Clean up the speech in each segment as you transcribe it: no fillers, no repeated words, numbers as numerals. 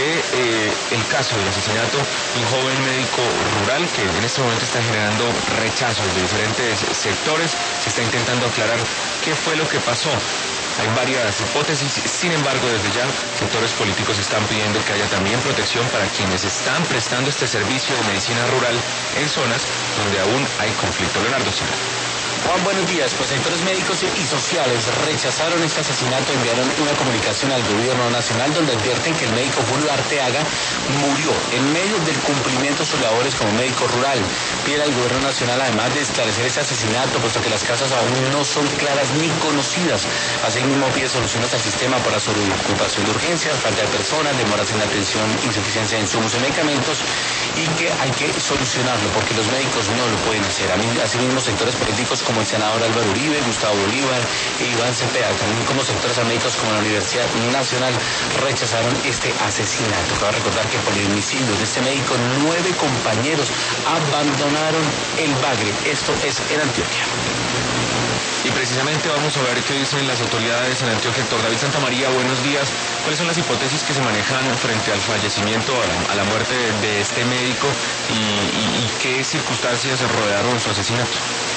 el caso del asesinato de un joven médico rural que en este momento está generando rechazos de diferentes sectores. Se está intentando aclarar qué fue lo que pasó. Hay varias hipótesis, sin embargo, desde ya sectores políticos están pidiendo que haya también protección para quienes están prestando este servicio de medicina rural en zonas donde aún hay conflicto. Leonardo Silva. Juan, buenos días. Pues sectores médicos y sociales rechazaron este asesinato, enviaron una comunicación al gobierno nacional donde advierten que el médico Julio Arteaga murió en medio del cumplimiento de sus labores como médico rural. Piden al gobierno nacional, además de esclarecer este asesinato, puesto que las causas aún no son claras ni conocidas. Asimismo, pide soluciones al sistema para sobreocupación de urgencias, falta de personas, demoras en la atención, insuficiencia de insumos y medicamentos, y que hay que solucionarlo porque los médicos no lo pueden hacer. Asimismo, sectores políticos como el senador Álvaro Uribe, Gustavo Bolívar e Iván Cepeda, también como sectores médicos como la Universidad Nacional, rechazaron este asesinato. Cabe recordar que por el homicidio de este médico, 9 compañeros abandonaron el Bagre. Esto es en Antioquia. Y precisamente vamos a ver qué dicen las autoridades en Antioquia. Héctor David Santamaría, buenos días. ¿Cuáles son las hipótesis que se manejan frente al fallecimiento, a la muerte de este médico y qué circunstancias rodearon su asesinato?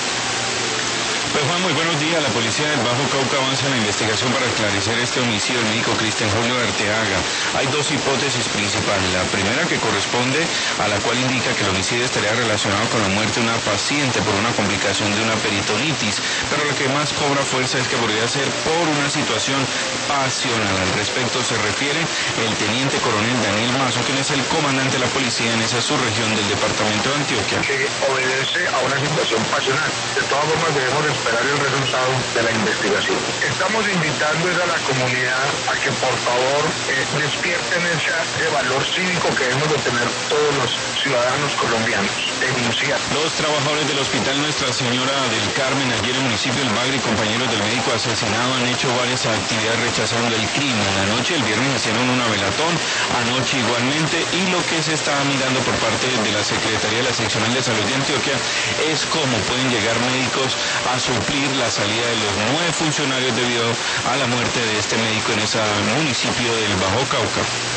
Pues Juan, muy buenos días. La policía del Bajo Cauca avanza en la investigación para esclarecer este homicidio del médico Cristian Julio Arteaga. Hay dos hipótesis principales. La primera, que corresponde a la cual indica que el homicidio estaría relacionado con la muerte de una paciente por una complicación de una peritonitis, pero lo que más cobra fuerza es que podría ser por una situación pasional. Al respecto se refiere el teniente coronel Daniel Mazo, quien es el comandante de la policía en esa subregión del departamento de Antioquia. Que obedece a una situación pasional. De todas formas, debemos esperar el resultado de la investigación. Estamos invitando a la comunidad a que por favor despierten ese valor cívico que debemos de tener todos los ciudadanos colombianos. Denunciar. Los trabajadores del Hospital Nuestra Señora del Carmen, allí en el municipio del Bagre, y compañeros del médico asesinado han hecho varias actividades rechazando el crimen. Anoche, el viernes, hicieron una velatón, anoche igualmente, y lo que se está mirando por parte de la Secretaría de la Seccional de Salud de Antioquia es cómo pueden llegar médicos a suplir la salida de los 9 funcionarios debido a la muerte de este médico en ese municipio del Bajo Cauca.